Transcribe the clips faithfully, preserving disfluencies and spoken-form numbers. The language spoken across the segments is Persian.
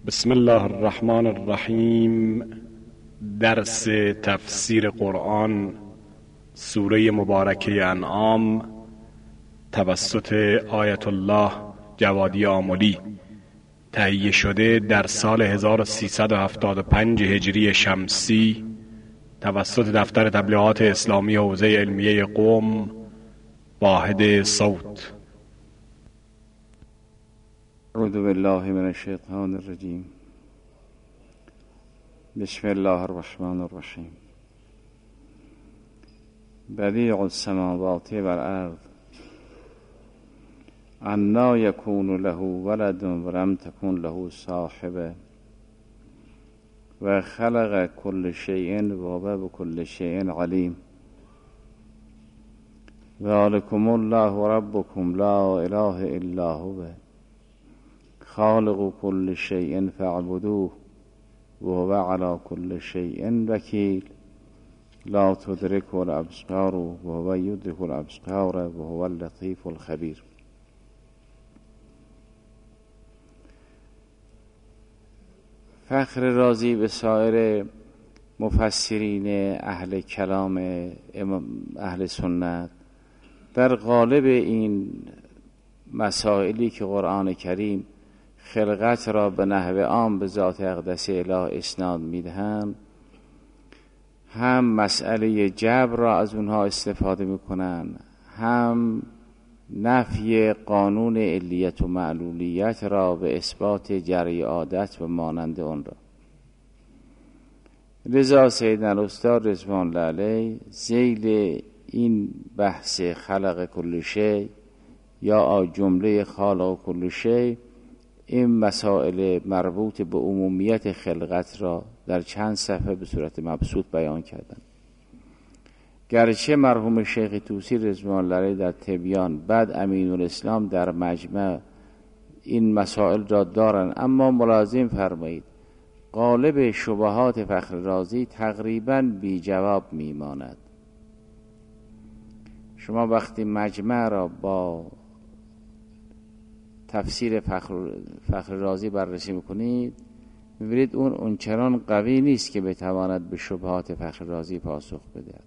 بسم الله الرحمن الرحیم. درس تفسیر قرآن سوره مبارکه انعام توسط آیت الله جوادی آملی تهیه شده در سال هزار و سیصد و هفتاد و پنج هجری شمسی توسط دفتر تبلیغات اسلامی حوزه علمیه قم واحد صوت. اعوذ بالله من الشیطان الرجیم. بسم الله الرحمن الرحیم. بدیع السماوات والارض انا یکون له ولد ولم تکن له صاحبه و خلق كل شیء و هو بكل شیء علیم. ذلکم الله ربکم لا اله الا هو خالق كل شيء فاعبدوه وهو على كل شيء وكيل لا تدرك الأبصار وهو يدرك الأبصار وهو اللطيف الخبير. فخر رازی به سایر مفسرین اهل کلام اهل سنت در قالب این مسائلی که قرآن کریم خلقت را به نحو عام به ذات اقدس اله اسناد میدهند، هم مسئله جبر را از اونها استفاده میکنند، هم نفی قانون علیت و معلولیت را به اثبات جری عادت و مانند آن را. لذا سیدنا الاستاد رضوان الله علیه ذیل این بحث خلق کل شی یا جمله خالق کل شی این مسائل مربوط به عمومیت خلقت را در چند صفحه به صورت مبسوط بیان کردند. گرچه مرحوم شیخ طوسی رضوان الله علیه در تبیان بعد امین الاسلام در مجمع این مسائل را دارند، اما ملازم فرمایید غالب شبهات فخر رازی تقریبا بی جواب میماند. شما وقتی مجمع را با تفسیر فخر, فخر رازی بررسی میکنید میبینید اون اونچنان قوی نیست که بتواند به شبهات فخر رازی پاسخ بدهد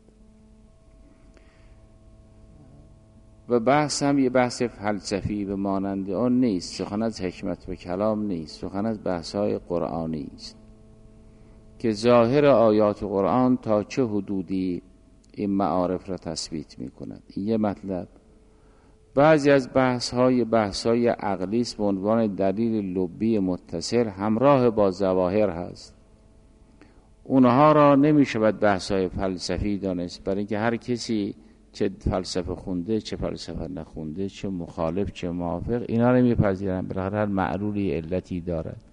و بحث هم یه بحث فلسفی به مانند آن نیست. سخن از حکمت و کلام نیست، سخن از بحث‌های قرآنی است که ظاهر آیات قرآن تا چه حدودی این معارف را تثبیت میکند. این یه مطلب. بعضی از بحث‌های بحث‌های عقلی است به عنوان دلیل لبی متصل همراه با ظواهر هست. اونها را نمی‌شود بحث‌های فلسفی دانست، برای اینکه هر کسی چه فلسفه خونده چه فلسفه نخونده چه مخالف چه موافق اینا رو می‌پذیرن. بالاخره هر معلولی علتی دارد.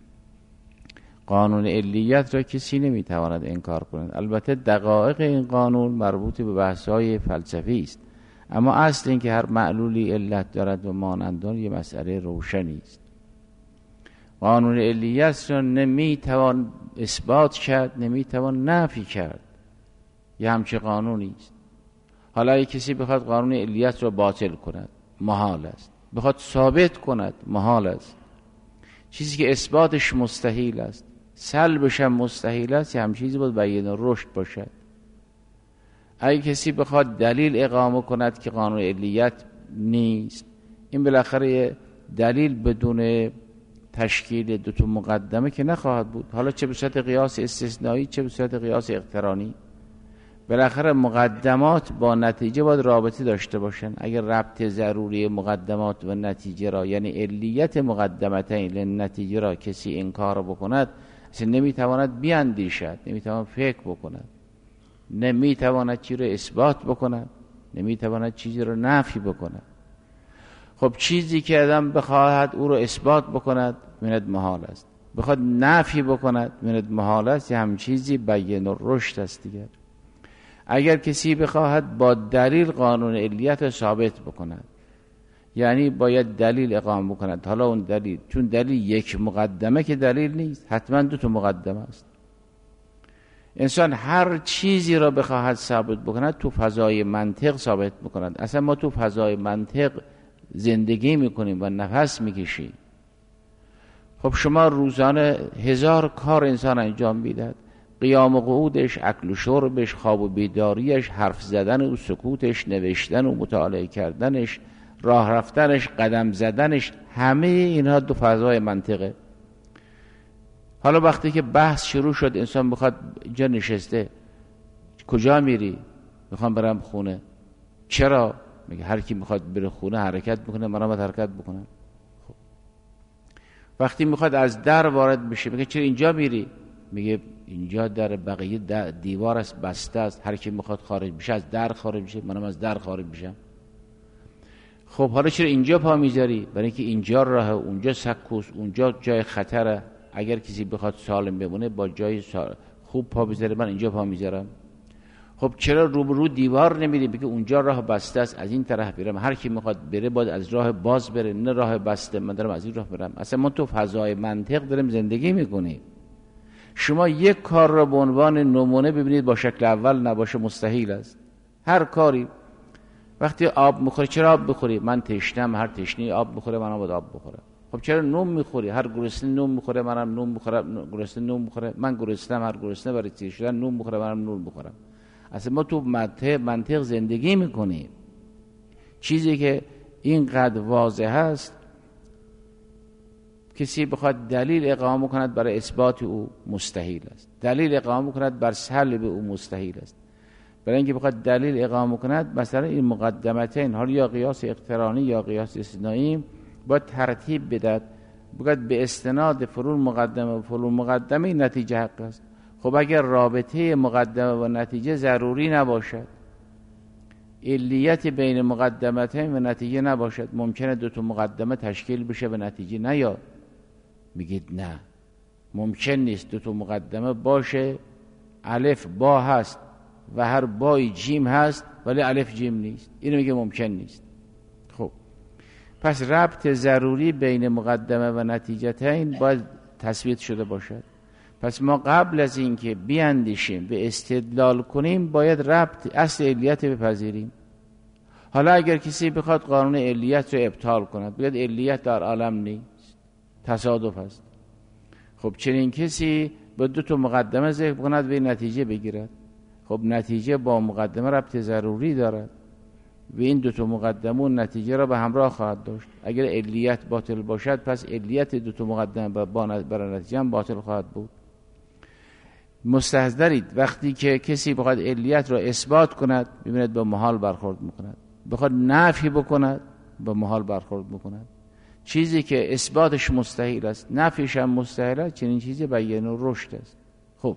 قانون علیت را کسی نمی‌تواند انکار کند. البته دقایق این قانون مربوط به بحث‌های فلسفی است، اما اصل این که هر معلولی علت دارد و مانندان یه مسئله روشنی است. قانون علیت را نمیتوان اثبات کرد، نمیتوان نفی کرد. یه همچه قانونی است. حالا اگه کسی بخواد قانون علیت را باطل کند محال است، بخواد ثابت کند محال است. چیزی که اثباتش مستحیل است سلبش هم مستحیل است، یه همچه چیزی باید بیان رشد باشد. اگه کسی بخواد دلیل اقامه کند که قانون علیت نیست، این بالاخره دلیل بدون تشکیل دو تا مقدمه که نخواهد بود، حالا چه به صورت قیاس استثنایی چه به صورت قیاس اقترانی. بالاخره مقدمات با نتیجه باید رابطه داشته باشن. اگر ربط ضروری مقدمات و نتیجه را یعنی علیت مقدمتین لنتیجه را کسی انکار بکند، اصلا نمیتواند بیاندیشد، نمیتواند فکر بکند، نمیتواند چیزی رو اثبات بکند، نمیتواند چیزی رو نفی بکند. خب چیزی که آدم بخواهد او رو اثبات بکند می‌بیند محال است، بخواد نفی بکند می‌بیند محال است. یه هم چیزی بیان الرشد است دیگر. اگر کسی بخواهد با دلیل قانون علیت رو ثابت بکند، یعنی باید دلیل اقامه بکند. حالا اون دلیل چون دلیل یک مقدمه که دلیل نیست، حتما دو تا مقدمه است. انسان هر چیزی را بخواهد ثابت بکند تو فضای منطق ثابت بکند. اصلا ما تو فضای منطق زندگی میکنیم و نفس میکشیم. خب شما روزانه هزار کار انسان انجام میدهد، قیام و قعودش، اکل و شربش، خواب و بیداریش، حرف زدن و سکوتش، نوشتن و مطالعه کردنش، راه رفتنش، قدم زدنش، همه اینها دو فضای منطقه. حالا وقتی که بحث شروع شد، انسان بخواد جا نشسته، کجا میری؟ میخوام برم خونه. چرا؟ میگه هر کی میخواد بره خونه حرکت بکنه، منم باید حرکت بکنم. خب. وقتی میخواد از در وارد بشه، میگه چرا اینجا میری؟ میگه اینجا در بقیه در دیوار است، بسته است، هر کی میخواد خارج بشه از در خارج بشه، منم از در خارج بشم. خب حالا چرا اینجا پا میذاری؟ برای اینکه اینجا راه، اونجا سکوست، اونجا جای خطره، اگر کسی بخواد سالم بمونه با جای خوب پا بذاره، من اینجا پا میذارم. خب چرا روبرو دیوار نمیری؟ بگه اونجا راه بسته است، از این طرف برم، هر کی میخواد بره باید از راه باز بره، نه راه بسته، من دارم از این راه برم. اصلا ما تو فضای منطق داریم زندگی میکنیم. شما یک کار را به عنوان نمونه ببینید با شکل اول نباشه مستحیل است. هر کاری، وقتی آب میخوری، چرا آب بخوری؟ من تشنم، هر تشنی آب بخوره، منم باید آب بخورم. خب چرا نون میخوری؟ هر گرسنه نون میخوره، منم نون بخورم. گرسنه نون میخوره، من گرسنم، هر گرسنه برای تیر شدن نون بخوره، منم نون بخورم. اصلا ما تو منطق, منطق زندگی میکنیم. چیزی که اینقدر واضح هست، کسی بخواد دلیل اقامه کند برای اثبات او مستحیل است، دلیل اقامه کند بر سلب او مستحیل است. برای اینکه بخواد دلیل اقامه کند، مثلا این مقدمتین، حالا یا قیاس اقترانی یا قیاس استثنایی، باید ترتیب بدهد، بگوید به استناد فلان مقدمه و فلان مقدمه این نتیجه حق است. خب اگر رابطه مقدمه و نتیجه ضروری نباشد، علیت بین مقدمتین و نتیجه نباشد، ممکنه دو تا مقدمه تشکیل بشه و نتیجه نیاد. میگید نه، ممکن نیست دو تا مقدمه باشه، الف با هست و هر بای جیم هست ولی الف جیم نیست. اینو میگه ممکن نیست. خب پس ربط ضروری بین مقدمه و نتیجتین باید تثبیت شده باشد. پس ما قبل از اینکه بیاندیشیم به استدلال کنیم، باید ربط اصل علیت بپذیریم. حالا اگر کسی بخواد قانون علیت رو ابطال کند، بگید علیت در عالم نیست، تصادف است. خب چنین کسی به دو تا مقدمه ذکر کند و نتیجه بگیرد. خب نتیجه با مقدمه ربط ضروری دارد و این دو تا مقدمه و نتیجه را به همراه خواهد داشت. اگر علیت باطل باشد، پس علیت دو تا مقدمه برای نتیجه هم باطل خواهد بود. مستحضرید وقتی که کسی بخواد علیت را اثبات کند، ببینید با محال برخورد میکند، بخواد نفی بکند با محال برخورد میکند. چیزی که اثباتش مستحیل است، نفیش هم مستحیل است، چنین چیزی بیان و رشد است. خب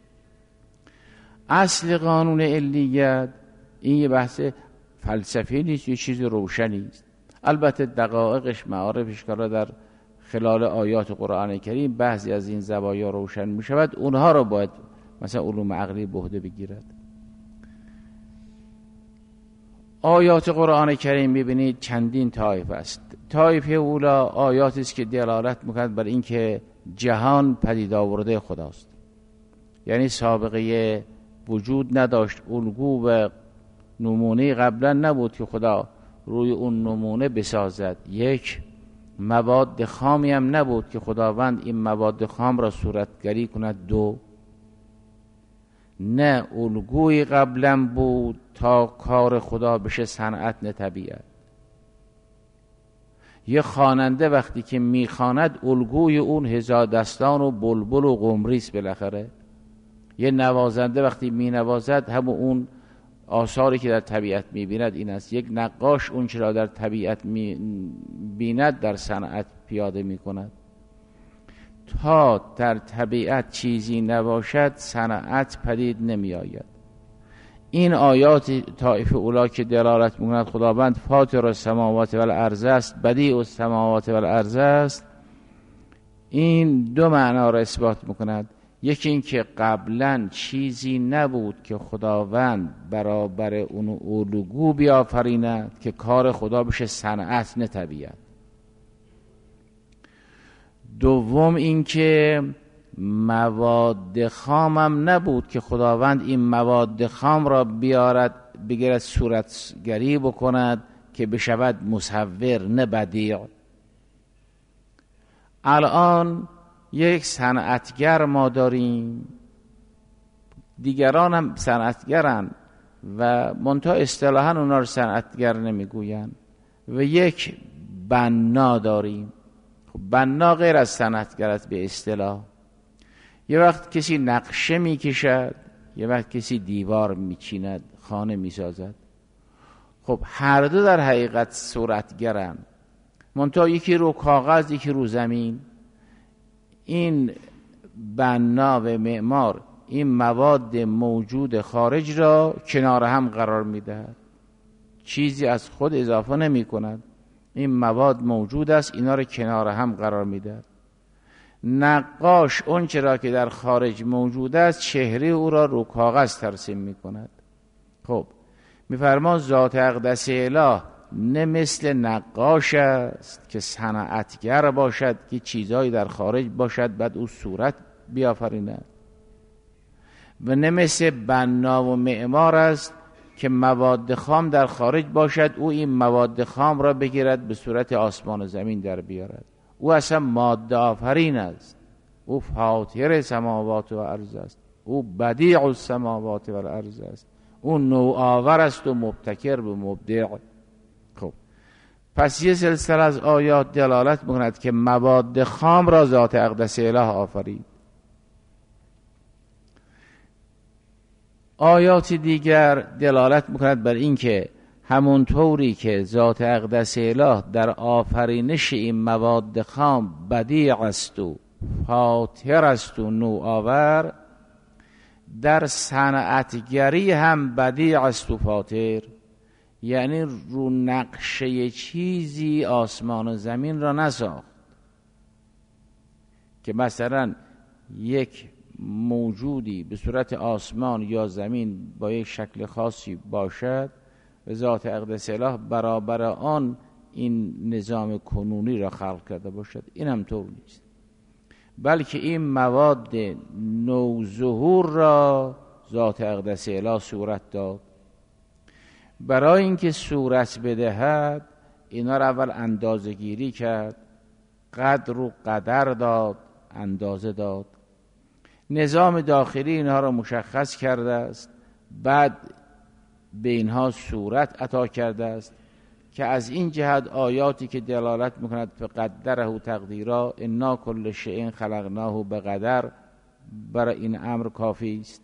اصل قانون علیت این یه بحث فلسفی نیست، یه چیز روشنی است. البته دقایقش، معارفش که در خلال آیات قرآن کریم بعضی از این زوایا روشن می شود، اونها رو باید مثلا علوم عقلی به عهده بگیرد. آیات قرآن کریم ببینید چندین طایفه است. طایفه اولا آیاتی است که دلالت می‌کند بر اینکه جهان پدید آورده خداست، یعنی سابقه وجود نداشت، الگو و نمونه قبلا نبود که خدا روی اون نمونه بسازد. یک، مواد خامی هم نبود که خداوند این مواد خام را صورتگری کند. دو، نه الگوی قبلا بود تا کار خدا بشه صنعت نه طبیعت. یه خواننده وقتی که میخواند الگوی اون هزار دستان و بلبل و قمریست بالاخره. یه نوازنده وقتی مینوازد هم اون آثاری که در طبیعت میبیند این است. یک نقاش اون چرا در طبیعت میبیند در صنعت پیاده میکند. تا در طبیعت چیزی نباشد صنعت پدید نمی آید. این آیات طایفه اولا که دلالت می‌کند خداوند فاطر السماوات والارض است، بدیع السماوات والارض است، این دو معنا را اثبات می‌کند. یکی این که قبلا چیزی نبود که خداوند برابر اون الگو بیافریند که کار خدا بشه صنعت نه طبیعت. دوم این که مواد خامم نبود که خداوند این مواد خام را بیارد بگیرد صورتگری بکند که بشود مصور نه بدیع. الان یک صنعتگر ما داریم، دیگران هم صنعتگرن و منتها اصطلاحاً اونا رو صنعتگر نمیگوین، و یک بنا داریم. خب بنا غیر از صنعتگر است به اصطلاح. یه وقت کسی نقشه میکشد، یه وقت کسی دیوار میچیند، خانه میسازد. خب هر دو در حقیقت صورتگرن، منتها یکی رو کاغذ یکی رو زمین. این بنا و معمار این مواد موجود خارج را کنار هم قرار میدهد، چیزی از خود اضافه نمی کند. این مواد موجود است، اینا را کنار هم قرار میدهد. نقاش اون چرا که در خارج موجود است چهره او را رو کاغذ ترسیم می کند. خب میفرما ذات اقدس اله نه مثل نقاش است که صنعتگر باشد که چیزایی در خارج باشد بعد او صورت بیافریند، و نه مثل بنا و معمار است که مواد خام در خارج باشد او این مواد خام را بگیرد به صورت آسمان و زمین در بیارد. او اصلا ماده آفرین است، او فاطر سماوات و ارض است، او بدیع السماوات و الارض است، او نوآور است و مبتکر به مبدع. خب پس یه سلسله از آیات دلالت می‌کند که مواد خام را ذات اقدس اله آفرید. آیات دیگر دلالت می‌کند بر این که همون طوری که ذات اقدس اله در آفرینش این مواد خام بدیع است و فاطر است و نوآور، در صنعتگری هم بدیع است و فاطر. یعنی رو نقشه چیزی آسمان و زمین را نساخت که مثلا یک موجودی به صورت آسمان یا زمین با یک شکل خاصی باشد و ذات اقدس اله برابر آن این نظام کنونی را خلق کرده باشد. این هم طور نیست، بلکه این مواد نوظهور را ذات اقدس اله صورت داد. برای اینکه صورت بدهد اینا را اول اندازه گیری کرد، قدر و قدر داد، اندازه داد، نظام داخلی اینها را مشخص کرده است، بعد به اینها صورت عطا کرده است که از این جهت آیاتی که دلالت میکند فقدره تقدیرا انا کل شیء خلقناه بقدر برای این امر کافی است.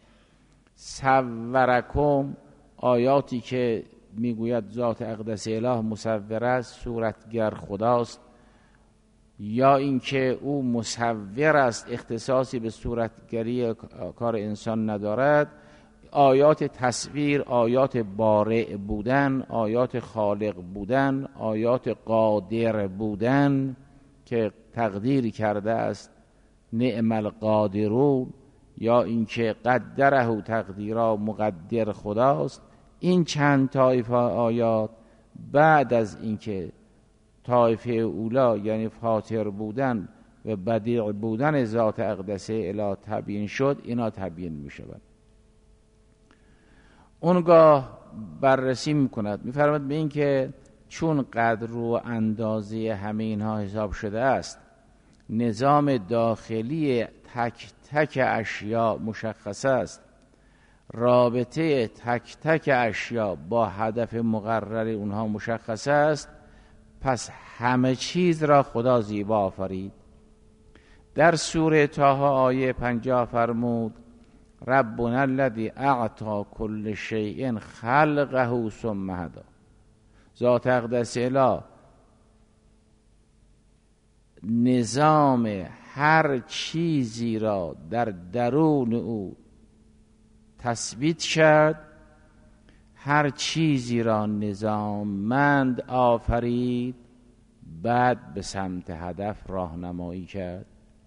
صورکم آیاتی که میگوید ذات اقدس اله مصور است، صورتگر خداست، یا اینکه او مصور است اختصاصی به صورتگری کار انسان ندارد. آیات تصویر، آیات بارع بودن، آیات خالق بودن، آیات قادر بودن که تقدیری کرده است نعم القادرون، یا اینکه قدره تقدیرا مقدر خداست. این چند طایفه آیات بعد از اینکه طایفه اولا یعنی فاطر بودن و بدیع بودن ذات اقدس اله تبیین شد، اینا تبیین می شود. اونگاه بررسی می کند، می فرمد به این که چون قدر و اندازه همه اینها حساب شده است، نظام داخلی تک تک اشیا مشخص است، رابطه تک تک اشیا با هدف مقرر اونها مشخص است، پس همه چیز را خدا زیبا آفرید. در سوره طه آیه پنجاه فرمود ربنا الذی اعطی کل شیء خلقه ثم هدی. ذات اقدس اله نظام هر چیزی را در درون او تثبیت کرد، هر چیزی را نظاممند آفرید، بعد به سمت هدف راهنمایی کرد.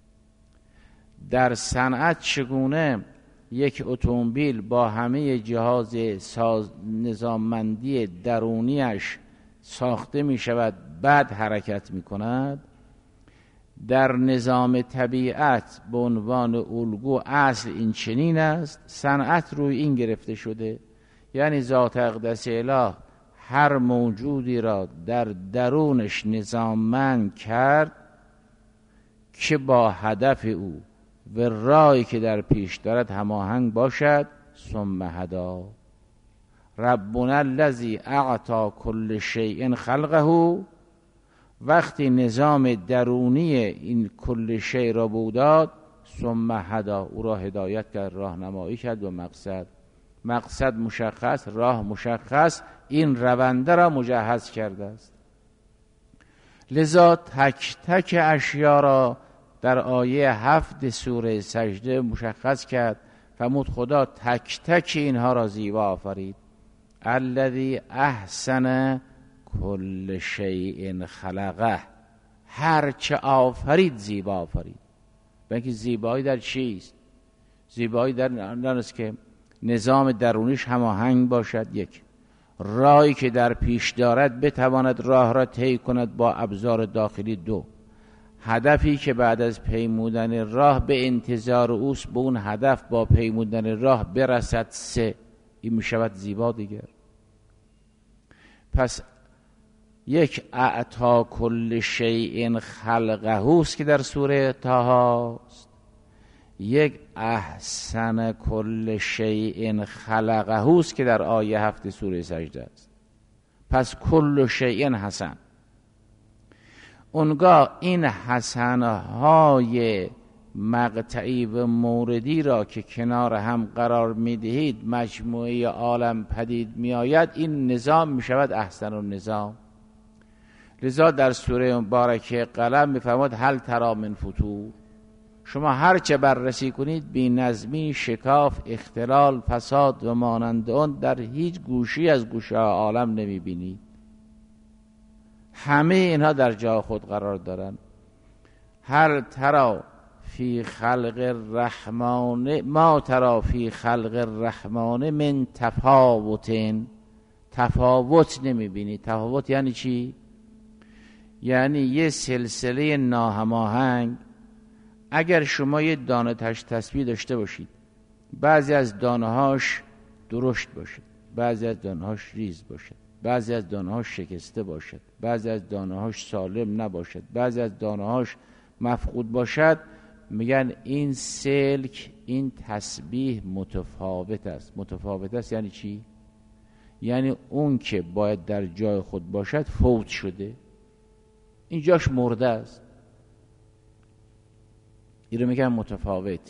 در صنعت چگونه یک اتومبیل با همه جهاز ساز نظاممندی درونیش ساخته می شود بعد حرکت می کند، در نظام طبیعت به عنوان الگو اصل این چنین است. صنعت روی این گرفته شده، یعنی ذات اقدس اله هر موجودی را در درونش نظاممند کرد که با هدف او و راهی که در پیش دارد هماهنگ باشد. ثم هدا. ربنا الذی اعطی کل شیء خلقه. وقتی نظام درونی این کل شیء را بوداد، ثم هدا، او را هدایت کرد، راهنمایی کرد و مقصد مقصد مشخص، راه مشخص، این رونده را مجهز کرده است. لذا تک تک اشیا را در آیه هفت سوره سجده مشخص کرد. فرمود خدا تک تک اینها را زیبا آفرید. الذی احسن کل شیء خلقه. هر چه آفرید زیبا آفرید. بلکه زیبایی در چیست؟ زیبایی در آن است که نظام درونیش هماهنگ باشد. یک، راهی که در پیش دارد بتواند راه را طی کند با ابزار داخلی. دو، هدفی که بعد از پیمودن راه به انتظار اوست به اون هدف با پیمودن راه برسد. سه، این میشود زیبا دیگر. پس یک اعطا کل شیء خلقه است که در سوره طه است، یک احسن کل شیء خلقه است که در آیه هفت سوره سجده است. پس کل شیء حسن. اونگاه این حسنهای مقطعی و موردی را که کنار هم قرار میدهید مجموعه عالم پدید میآید، این نظام میشود احسن النظام. لذا در سوره مبارکه قلم میفرماد هل تری من فطور. شما هر چه بررسی کنید بی نظمی، شکاف، اختلال، فساد و مانند آن در هیچ گوشی از گوشه عالم نمیبینید. همه اینها در جای خود قرار دارند. هر تری فی خلق الرحمن ما تری فی خلق الرحمن من تفاوت. تفاوت نمیبینید. تفاوت یعنی چی؟ یعنی یه سلسله ناهماهنگ. اگر شما یه دانه تش تسبیح داشته باشید، بعضی از دانه هاش درشت باشد، بعضی از دانه هاش ریز باشد، بعضی از دانه هاش شکسته باشد، بعضی از دانه هاش سالم نباشد، بعضی از دانه هاش مفقود باشد، میگن این سلک، این تسبیح متفاوت است. متفاوت است یعنی چی؟ یعنی اون که باید در جای خود باشد فوت شده، این جاش مرده است. این رو میگن متفاوت.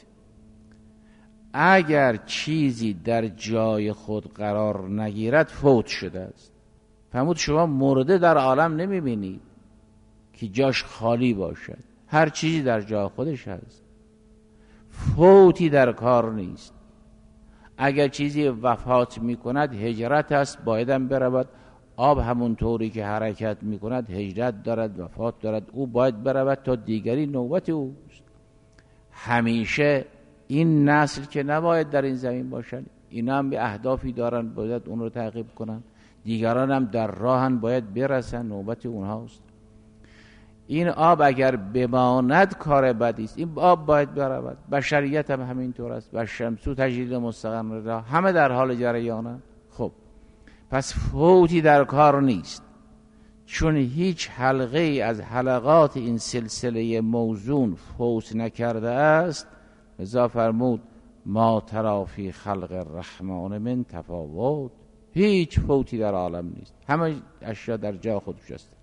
اگر چیزی در جای خود قرار نگیرد فوت شده است. فرمود شما مرده در عالم نمیبینید که جاش خالی باشد، هر چیزی در جای خودش هست، فوتی در کار نیست. اگر چیزی وفات میکند هجرت است، بایدم برود. آب همون طوری که حرکت میکند هجرت دارد، وفات دارد، او باید برود تا دیگری نوبت اوست. همیشه این نسل که نباید در این زمین باشن، اینا هم به اهدافی دارن، باید اون رو تعقیب کنن. دیگران هم در راهن، باید برسن، نوبت اونهاست. این آب اگر بماند کار بدی است. این آب باید برود. بشریت هم همینطور است. و شمسو تجرید مستقر را، همه در حال جریانه. خب پس فوتی در کار نیست، چون هیچ حلقه ای از حلقات این سلسله موزون فوت نکرده است. لذا فرمود ما تری فی خلق الرحمن من تفاوت. هیچ فوتی در عالم نیست، همه اشیا در جا خودش است.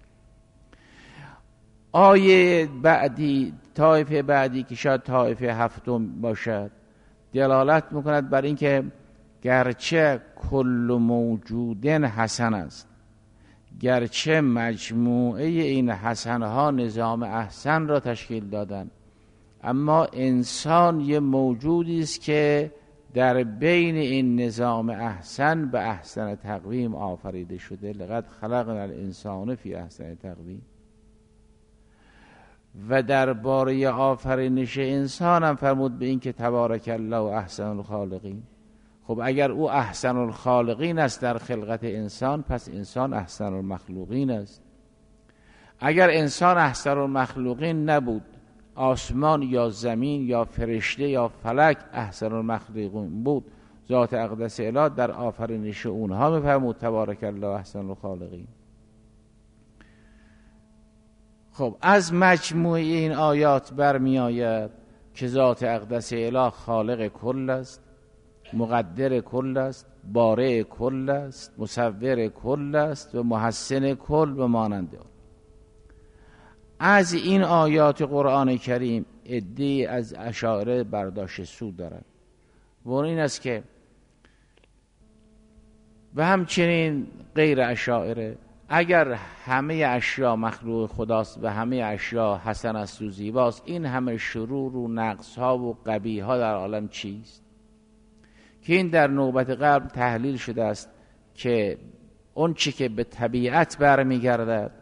آیه بعدی، طایفه بعدی که شاید طایفه هفتم باشد، دلالت میکند بر اینکه گرچه کل موجودن حسن است، گرچه مجموعه این حسنها نظام احسن را تشکیل دادن، اما انسان یه موجودی است که در بین این نظام احسن به احسن تقویم آفریده شده. لقد خلقنا الانسان فی احسن تقویم. و درباره آفرینش انسان هم فرمود به این که تبارک الله و احسن الخالقین. خب اگر او احسن الخالقین است در خلقت انسان، پس انسان احسن المخلوقین است. اگر انسان احسن المخلوقین نبود، آسمان یا زمین یا فرشته یا فلک احسن المخلوقین بود، ذات اقدس اله در آفرینش اونها میفرمود تبارک الله احسن الخالقین. خب از مجموعه این آیات برمی آید که ذات اقدس اله خالق کل است، مقدر کل است، بارئ کل است، مصور کل است و محسن کل و مانند آن. از این آیات قرآن کریم عده‌ای از اشاعره برداشت سود دارند و اون این است که و همچنین غیر اشاعره اگر همه اشیا مخلوق خداست و همه اشیا حسن است و زیباست، این همه شرور و نقص ها و قبیح ها در عالم چیست؟ که این در نوبت قبل تحلیل شده است که اون چی که به طبیعت برمیگردد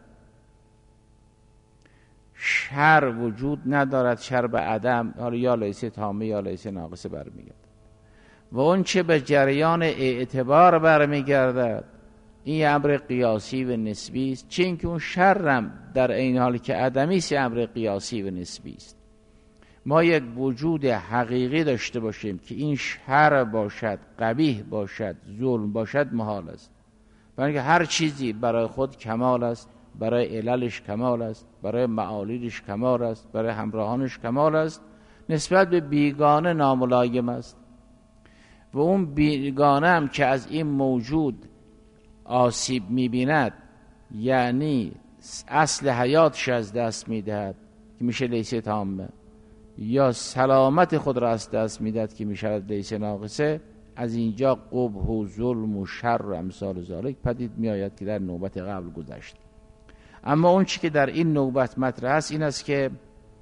شر وجود ندارد، شر به عدم، حالا یا لیس تامه یا لیس ناقصه برمیگردد. و اون چه به جریان اعتبار برمیگردد این امر قیاسی و نسبی است، چون که اون شرم در این حالی که عدمی است امر قیاسی و نسبی است. ما یک وجود حقیقی داشته باشیم که این شر باشد، قبیح باشد، ظلم باشد، محال است. برای اینکه هر چیزی برای خود کمال است، برای عللش کمال است، برای معالیش کمال است، برای همراهانش کمال است، نسبت به بیگانه ناملایم است. و اون بیگانه هم که از این موجود آسیب می‌بیند، یعنی اصل حیاتش از دست می‌دهد که میشه لیس تامه، یا سلامت خود را از دست می‌دهد که میشه لیس ناقصه، از اینجا قبح و ظلم و شر و امثال ذالک پدید می‌آید که در نوبت قبل گذشت. اما اون چی که در این نوبت مطرح است این است که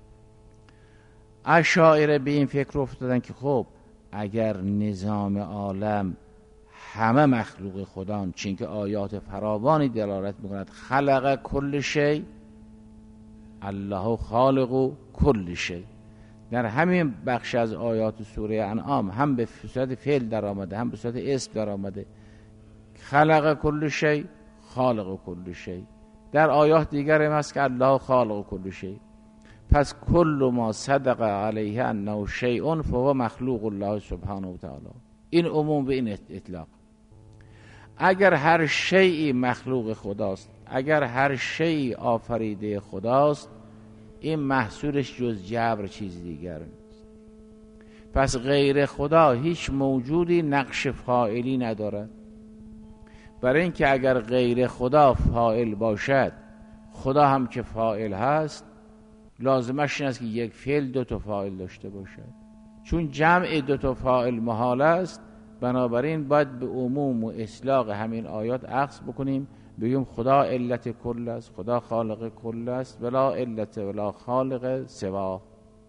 اشاعره به این فکر افتادن که خب اگر نظام عالم همه مخلوق خدان، چون که آیات فراوانی دلالت می‌کند خلق کل شی، الله خالق کل شی، در همین بخش از آیات سوره انعام هم به صورت فعل در آمده هم به صورت اسم در آمده، خلق کل شی، خالق کل شی. در آیات دیگر هم هست که الله خالق کل شی. پس کل ما صدق علیه انه شیء فهو مخلوق الله سبحانه و تعالی. این عموم به این اطلاق. اگر هر شیئی مخلوق خداست، اگر هر شیئی آفریده خداست، این محصولش جز جبر چیز دیگر نیست. پس غیر خدا هیچ موجودی نقش فاعلی ندارد. برای اینکه اگر غیر خدا فاعل باشد، خدا هم که فاعل هست، لازمش این است که یک فعل دو تا فاعل داشته باشد. چون جمع دو تا فاعل محال است، بنابراین باید به عموم و اطلاق همین آیات اخذ بکنیم، بگیم خدا علت کل است، خدا خالق کل است، ولا علت ولا خالق سوا.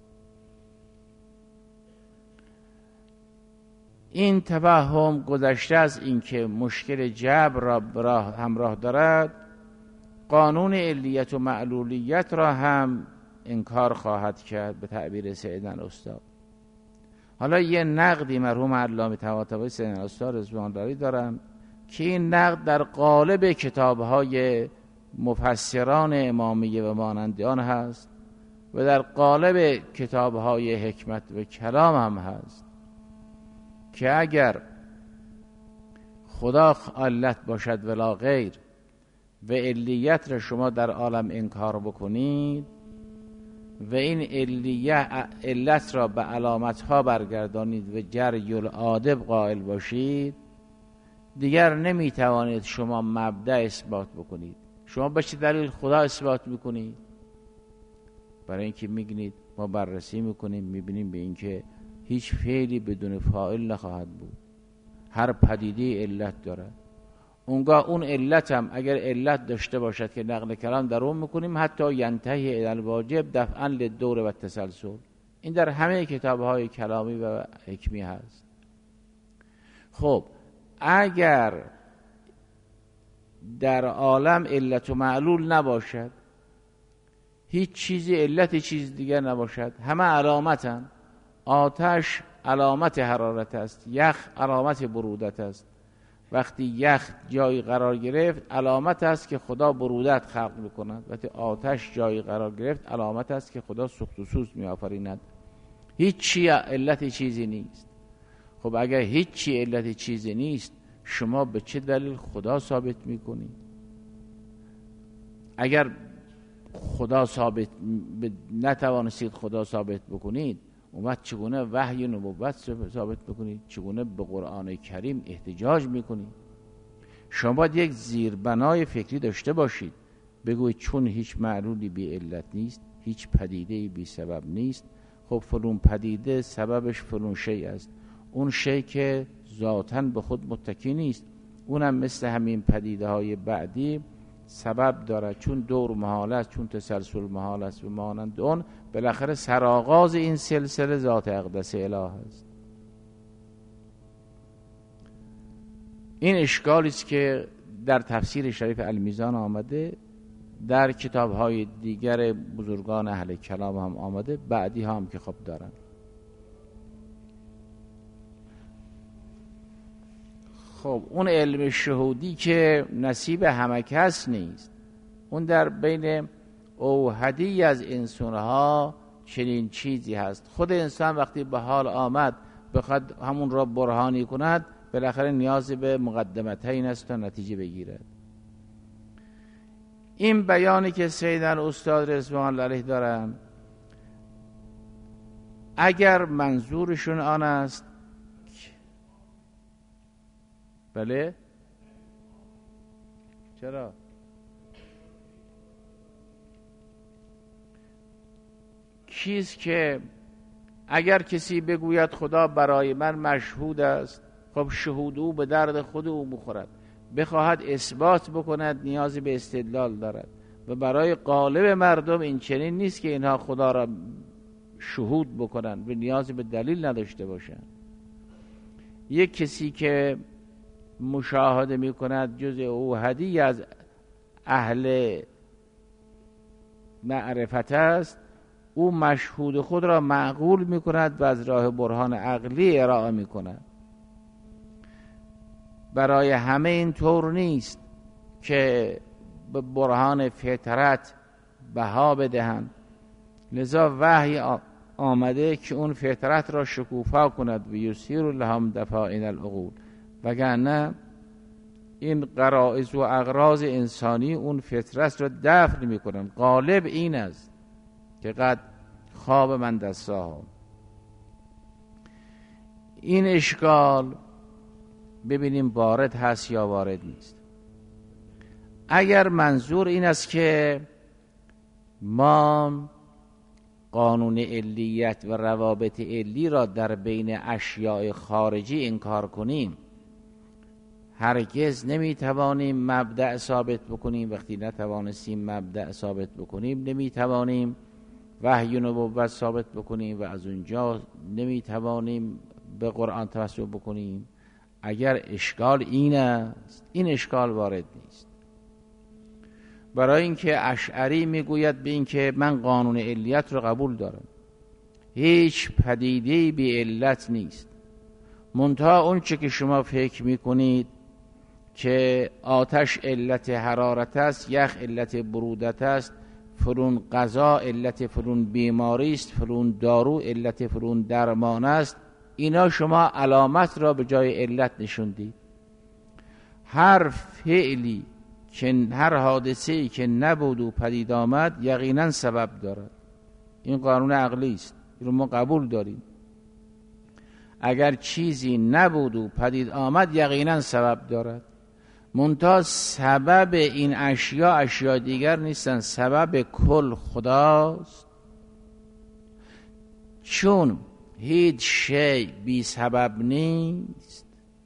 این توهم گذشته از این که مشکل جبر را همراه دارد، قانون علیت و معلولیت را هم انکار خواهد کرد به تعبیر سیدنا استاد. حالا یه نقدی مرحوم علامه طباطبایی سیدنا استاد رضوان الله دارن که این نقد در قالب کتاب‌های مفسران امامیه و مانند آن هست و در قالب کتاب‌های حکمت و کلام هم هست که اگر خدا علت باشد ولا غیر و علیت را شما در عالم انکار بکنید و این علت را به علامتها برگردانید و جری العاده قائل باشید، دیگر نمیتوانید شما مبدأ اثبات بکنید. شما به چه دلیل خدا اثبات میکنید؟ برای اینکه میگنید ما بررسی میکنیم میبینیم به اینکه هیچ فعلی بدون فاعل نخواهد بود، هر پدیده علت دارد. اونگاه اون علت هم اگر علت داشته باشد که نقل کلام در اون میکنیم، حتی ینتهی الی الواجب دفعا للدور و التسلسل. این در همه کتاب‌های کلامی و حکمی هست. خب اگر در عالم علت و معلول نباشد، هیچ چیزی علت چیز دیگر نباشد، همه علامتن. آتش علامت حرارت است، یخ علامت برودت است. وقتی یخ جایی قرار گرفت علامت است که خدا برودت خلق میکند، وقتی آتش جایی قرار گرفت علامت است که خدا سوخت و سوز میآفریند. هیچ چی علت چیزی نیست. خب اگر هیچ چی علت چیزی نیست، شما به چه دلیل خدا ثابت میکنید؟ اگر خدا ثابت نتوانستید خدا ثابت بکنید، اومد چگونه وحی نبوت ثابت بکنید، چگونه به قرآن کریم احتجاج میکنید. شما باید یک زیربنای فکری داشته باشید، بگوید چون هیچ معلولی بی علت نیست، هیچ پدیده‌ای بی سبب نیست، خب فلون پدیده سببش فلون شیء است، اون شیء که ذاتاً به خود متکی نیست، اونم مثل همین پدیده های بعدی سبب دارد، چون دور محال است، چون تسلسل محال است و مانند اون، بالاخره سرآغاز این سلسله ذات اقدس اله است. این اشکالی است که در تفسیر شریف المیزان آمده، در کتاب‌های دیگر بزرگان اهل کلام هم آمده، بعدی هم که خب دارن. خب اون علم شهودی که نصیب همه کس نیست، اون در بین اوحدی از انسانها چنین چیزی هست. خود انسان وقتی به حال آمد بخواد همون را برهانی کند، بالاخره نیاز به مقدمتین است تا نتیجه بگیرد. این بیانی که سیدنا استاد رضوان الله علیه دارن، اگر منظورشون آن است، بله چرا؟ چیز که اگر کسی بگوید خدا برای من مشهود است، خب شهود او به درد خود او بخورد. بخواهد اثبات بکند نیازی به استدلال دارد و برای غالب مردم این چنین نیست که اینها خدا را شهود بکنند و نیازی به دلیل نداشته باشند. یک کسی که مشاهده می کند جز اوحدی از اهل معرفت است، او مشهود خود را معقول می کند و از راه برهان عقلی ارائه می کند. برای همه این طور نیست که به برهان فطرت بها بدهند، لذا وحی آمده که اون فطرت را شکوفا کند و یسیر لهم دفائن العقول، وگرنه این غرائز و اغراض انسانی اون فطرت را دفن میکنن. غالب این است که قد خواب من دستاها. این اشکال ببینیم وارد هست یا وارد نیست. اگر منظور این است که ما قانون علیت و روابط علی را در بین اشیاء خارجی انکار کنیم، هرگز نمیتوانیم مبدأ ثابت بکنیم. وقتی نتوانستیم مبدأ ثابت بکنیم، نمیتوانیم وحی و نبوت ثابت بکنیم و از اونجا نمیتوانیم به قرآن توسل بکنیم. اگر اشکال این است، این اشکال وارد نیست. برای اینکه اشعری میگوید به اینکه من قانون علیت رو قبول دارم، هیچ پدیده‌ای بی علت نیست، منتها اون چه که شما فکر میکنید که آتش علت حرارت است، یخ علت برودت است، فلون غذا علت فلون بیماری است، فلون دارو علت فلون درمان است، اینا شما علامت را به جای علت نشوندید. هر فعلی که هر حادثه‌ای که نبود و پدید آمد یقینا سبب دارد. این قانون عقلی است، این رو ما قبول داریم. اگر چیزی نبود و پدید آمد یقینا سبب دارد، منتها سبب این اشیا اشیا دیگر نیستن، سبب کل خداست. چون هیچ شی بی سبب نیست،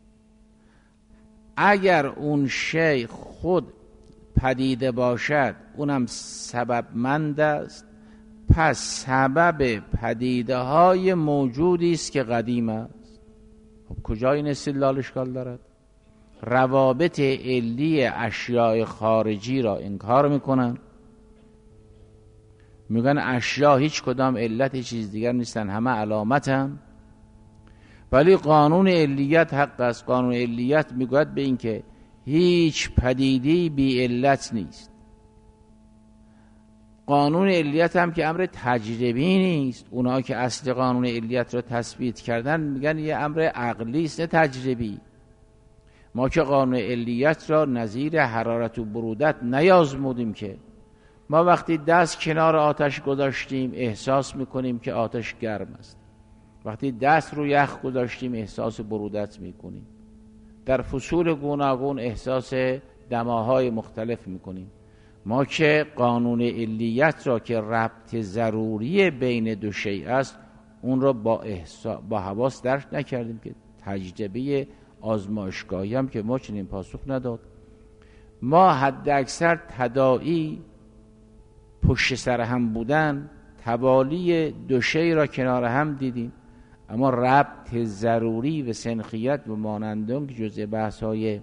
اگر اون شی خود پدیده باشد اونم سببمند است، پس سبب پدیده های موجودی است که قدیم است. خب کجا این استدلال اشکال دارد؟ روابط علی اشیاء خارجی را انکار میکنن، میگن اشیا هیچ کدام علت چیز دیگر نیستن، همه علامتن. ولی قانون علیت حق است. قانون علیت میگوید به این که هیچ پدیده‌ای بی علت نیست. قانون علیت هم که امر تجربی نیست. اونها که اصل قانون علیت را تثبیت کردن میگن یه امر عقلی است، نه تجربی. ما که قانون علیت را نظیر حرارت و برودت نیازمودیم که، ما وقتی دست کنار آتش گذاشتیم احساس میکنیم که آتش گرم است. وقتی دست رو یخ گذاشتیم احساس برودت میکنیم. در فصول گوناگون احساس دماهای مختلف میکنیم. ما که قانون علیت را که ربط ضروری بین دو شیء است اون را با احساس با حواس درک نکردیم که تجربه آزمایشگاهی هم که ما چنین پاسخ نداد. ما حد اکثر تداعی پشت سر هم بودن، توالی دو شیء را کنار هم دیدیم، اما ربط ضروری و سنخیت و مانندان که جزء بحث‌های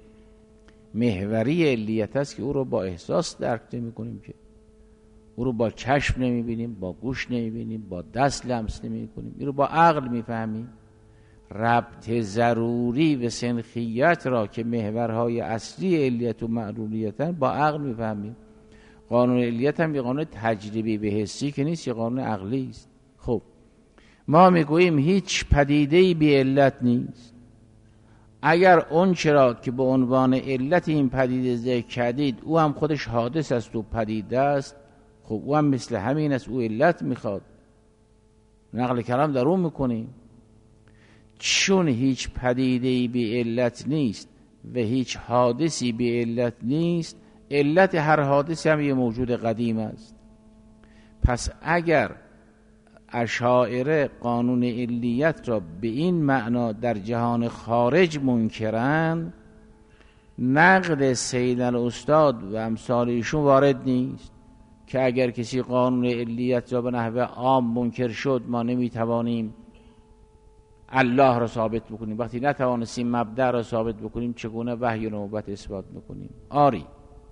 محوری علیت است که او رو با احساس درک نمی کنیم، که او رو با چشم نمی بینیم، با گوش نمی بینیم، با دست لمس نمی کنیم، این رو با عقل می فهمیم. ربط ضروری و سنخیت را که محورهای اصلی علیت و معلولیتن با عقل می فهمیم. قانون علیت هم یه قانون تجربی به حسی که نیست، یه قانون عقلی است. خب ما میگوییم هیچ پدیده‌ای بی علت نیست. اگر اون چرا که به عنوان علت این پدیده ذکر کردید او هم خودش حادث است و پدیده است، خب او هم مثل همین است، او علت میخواد، نقل کلام در اون میکنیم. چون هیچ پدیده‌ای بی علت نیست و هیچ حادثی بی علت نیست، علت هر حادثی هم یه موجود قدیم است. پس اگر اشاعره قانون علیت را به این معنا در جهان خارج منکرن، نقد سید الاستاد و امثال ایشون وارد نیست که اگر کسی قانون علیت را به نحو عام منکر شد ما نمیتوانیم الله را ثابت بکنیم. وقتی نتوانستیم مبدأ را ثابت بکنیم چگونه وحی و نبوت اثبات میکنیم؟ آری،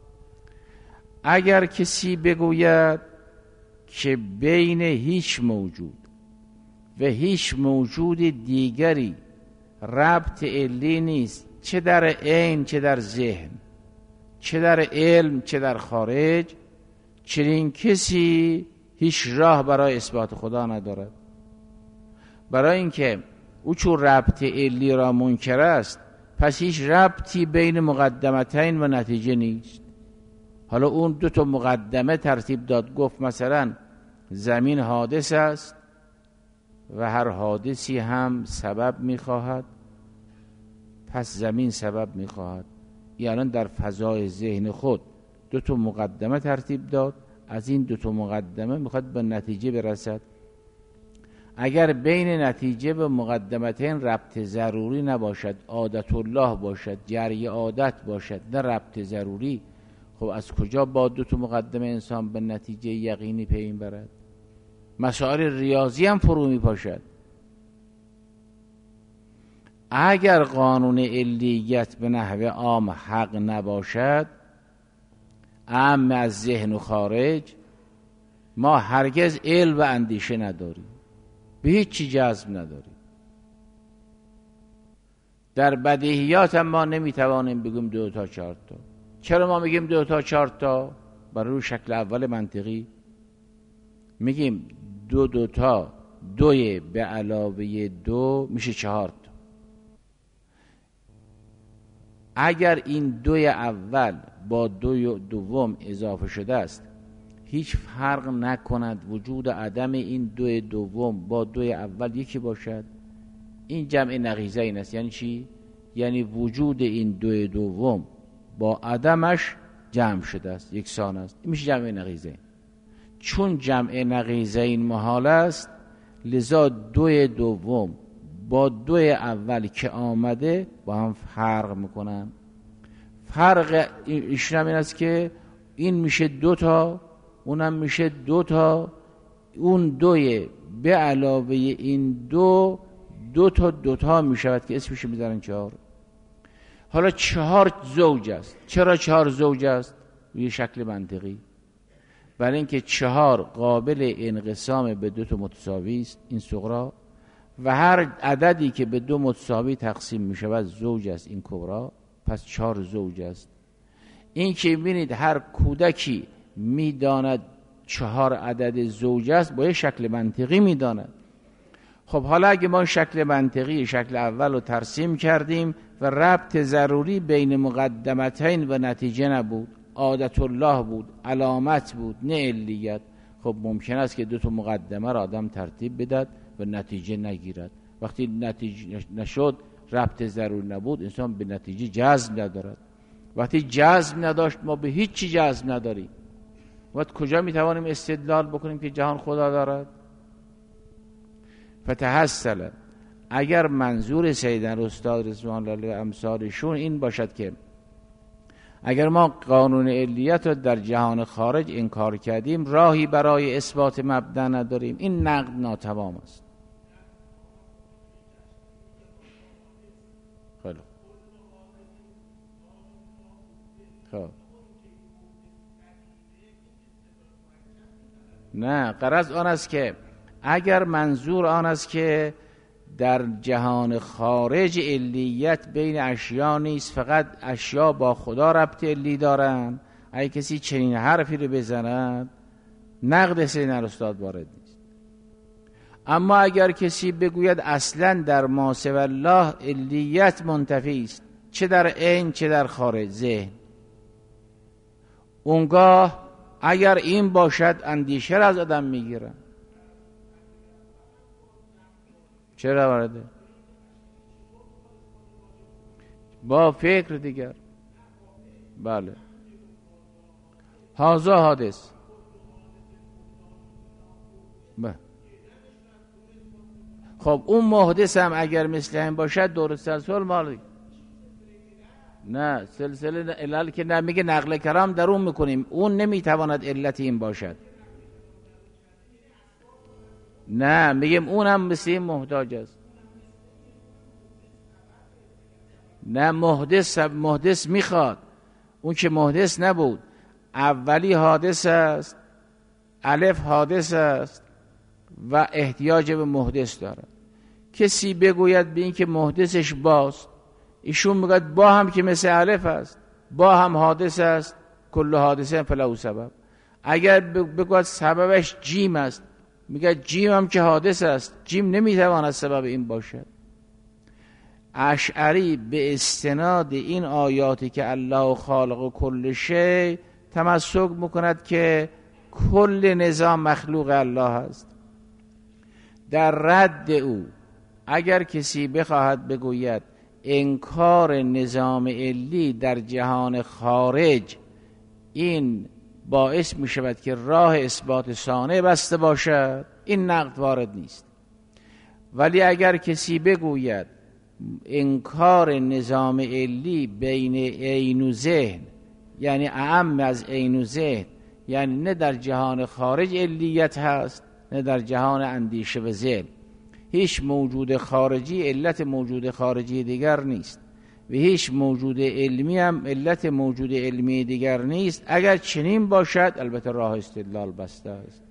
اگر کسی بگوید که بین هیچ موجود و هیچ موجود دیگری ربط علی نیست، چه در عین چه در ذهن، چه در علم چه در خارج، چنین کسی هیچ راه برای اثبات خدا ندارد. برای اینکه او چون ربط علی را منکر است، پس هیچ ربطی بین مقدمتین و نتیجه نیست. حالا اون دو تا مقدمه ترتیب داد، گفت مثلا زمین حادث است و هر حادثی هم سبب میخواهد، پس زمین سبب میخواهد. یعنی در فضای ذهن خود دو تا مقدمه ترتیب داد، از این دو تا مقدمه میخواد به نتیجه برسد. اگر بین نتیجه و مقدمتین ربط ضروری نباشد، عادت الله باشد، جری عادت باشد، نه ربط ضروری، خب از کجا با دو تا مقدمه انسان به نتیجه یقینی پی برد؟ مسائل ریاضی هم فرو می پاشد. اگر قانون علیت به نحو عام حق نباشد، عام از ذهن و خارج، ما هرگز علم و اندیشه نداریم، به هیچ چی جذب نداریم. در بدیهیات هم ما نمیتوانیم بگیم دو تا چهار تا. چرا ما میگیم دو تا چهار تا؟ برای روی شکل اول منطقی میگیم دو دو تا، دوی به علاوه دو میشه چهار تا. اگر این دوی اول با دوی دوم اضافه شده است هیچ فرق نکند وجود عدم این دوی دوم با دوی اول یکی باشد، این جمع نقیضه این است. یعنی چی؟ یعنی وجود این دوی دوم با عدمش جمع شده است، یکسان است. این میشه جمع نقیضه. چون جمع نقیضه این محال است، لذا دوی دوم با دوی اول که آمده با هم فرق میکنن. فرق ایشون هم این است که این میشه دو تا، اونم میشه دو تا، اون دوی به علاوه این دو دو تا دو تا میشود که اسمش میذارن چهار. حالا چهار زوج است. چرا چهار زوج است؟ به شکل منطقی، برای اینکه چهار قابل انقسام به دو تا متساوی است، این صغرا، و هر عددی که به دو متساوی تقسیم میشود زوج است، این کبرا. پس چهار زوج است. این که ببینید هر کودکی میداند چهار عدد زوج است، با یه شکل منطقی میداند. خب حالا اگه ما شکل منطقی شکل اول رو ترسیم کردیم و ربط ضروری بین مقدمتین و نتیجه نبود، عادت الله بود، علامت بود، نه علیت. خب ممکن است که دو تا مقدمه را آدم ترتیب بدهد و نتیجه نگیرد. وقتی نتیجه نشد، ربط ضرور نبود، انسان به نتیجه جزم ندارد. وقتی جزم نداشت، ما به هیچ چی جزم نداریم. وقت کجا میتوانیم استدلال بکنیم که جهان خدا دارد؟ فتحصل، اگر منظور سیدنا استاد رضوان الله امثالشون این باشد که اگر ما قانون علیت رو در جهان خارج انکار کردیم، راهی برای اثبات مبدا نداریم، این نقد ناتمام است. خیلی خب نه، غرض آن است که اگر منظور آن است که در جهان خارج علیت بین اشیا نیست، فقط اشیا با خدا ربط علی دارن، اگه کسی چنین حرفی رو بزند، نقد سیدنا استاد وارد نیست. اما اگر کسی بگوید اصلا در ما سوی الله علیت منتفی است، چه در عین چه در خارج ذهن، اونگاه اگر این باشد اندیشه را از آدم میگیرن. چرا وارده؟ با فکر دیگر. بله، هازا حادث. بله. خب اون محدث هم اگر مثل این باشد دور سلسل مالی. نه، سلسله علل که نمیگه، نقل کرام در اون میکنیم، اون نمیتواند علت این باشد. نه، میگیم اونم مثل این محتاج است. نه، محدث محدث میخواد، اون که محدث نبود، اولی حادث است، الف حادث است و احتیاج به محدث دارد. کسی بگوید به این که محدثش باست، ایشون میگوید با هم که مثل الف است، با هم حادث است، کل حادثه فله سبب. اگر بگوید سببش جیم است، میگه جیم هم که حادث است، جیم نمیتواند سبب این باشد. اشعری به استناد این آیاتی که الله خالق کل شی تمسک میکند که کل نظام مخلوق الله است. در رد او اگر کسی بخواهد بگوید انکار نظام علی در جهان خارج این باعث می شود که راه اثبات صانع بسته باشد، این نقد وارد نیست. ولی اگر کسی بگوید انکار نظام علی بین عین و ذهن، یعنی اعم از عین و ذهن، یعنی نه در جهان خارج علیت هست نه در جهان اندیشه و ذهن، هیچ موجود خارجی علت موجود خارجی دیگر نیست و هیچ موجود علمی هم علت موجود علمی دیگر نیست. اگر چنین باشد البته راه استدلال بسته است.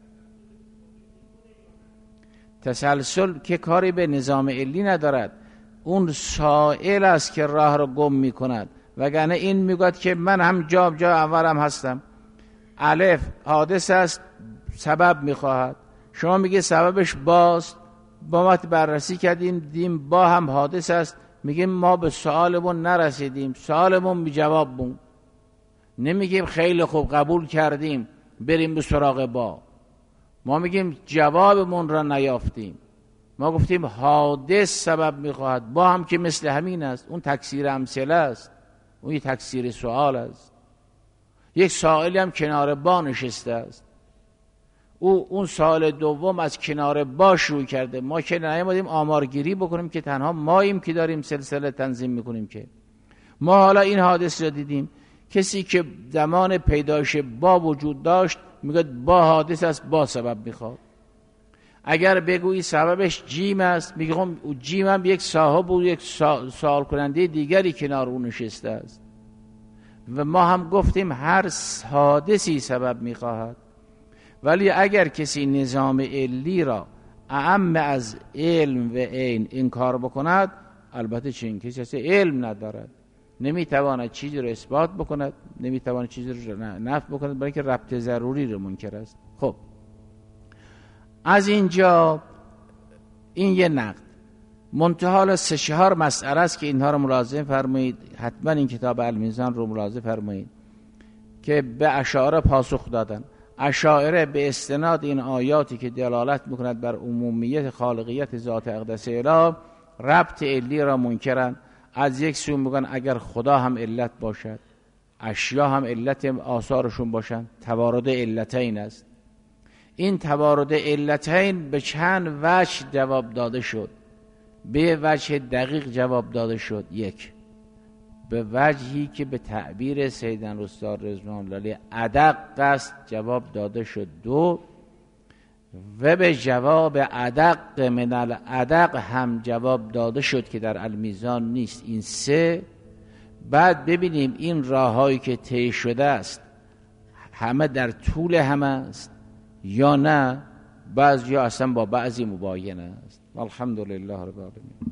تسلسل که کاری به نظام علی ندارد، اون سائل است که راه را گم می کند. وگرنه این میگوید که من هم جا جا اولم هستم، الف حادث است، سبب میخواهد، شما میگه سببش باست، با ما بررسی کردیم دیم با هم حادث است، میگیم ما به سوالمون نرسیدیم، سوالمون بی جواب بود، نمیگیم خیلی خوب قبول کردیم بریم به سراغ با، ما میگیم جوابمون را نیافتیم، ما گفتیم حادث سبب میخواهد، با هم که مثل همین است. اون تکثیر امثله است، اون یک تکثیر سوال است. یک سائلی هم کنار با نشسته است، او اون سال دوم از کنار با شروع کرده. ما که نیامدیم آمارگیری بکنیم که تنها ماییم که داریم سلسله تنظیم میکنیم، که ما حالا این حادث را دیدیم. کسی که زمان پیدایش با وجود داشت میگه با حادث است، با سبب میخواد. اگر بگویی سببش جیم است، میگه خب جیم هم یک صاحب بود، یک سوال کننده دیگری کنار اون نشسته است. و ما هم گفتیم هر حادثی سبب میخواهد. ولی اگر کسی نظام علی را اعم از علم و عین انکار بکند، البته چنین کسی اصلا علم ندارد، نمیتواند چیزی را اثبات بکند، نمیتواند چیزی را نفی بکند، برای که ربط ضروری را منکر است. خب از اینجا این یه نقد. منتها سه چهار مسئله است که اینها رو ملاحظه فرمایید، حتما این کتاب المیزان رو ملاحظه فرمایید. که به اشاعره پاسخ دادن. اشاعره به استناد این آیاتی که دلالت میکند بر عمومیت خالقیت ذات اقدس اله ربط علی را منکرن. از یک سو میگن اگر خدا هم علت باشد، اشیا هم علت آثارشون باشن، توارد علتین است. این توارد علتین به چند وجه جواب داده شد. به وجه دقیق جواب داده شد. یک، به وجهی که به تعبیر سیدن استاد رضوان لالی ادق است جواب داده شد. دو، و به جواب ادق من الادق هم جواب داده شد که در المیزان نیست. این سه. بعد ببینیم این راههایی که طی شده است همه در طول همه است یا نه بعضی اصلا با بعضی مباین است. الحمدلله رب العالمین.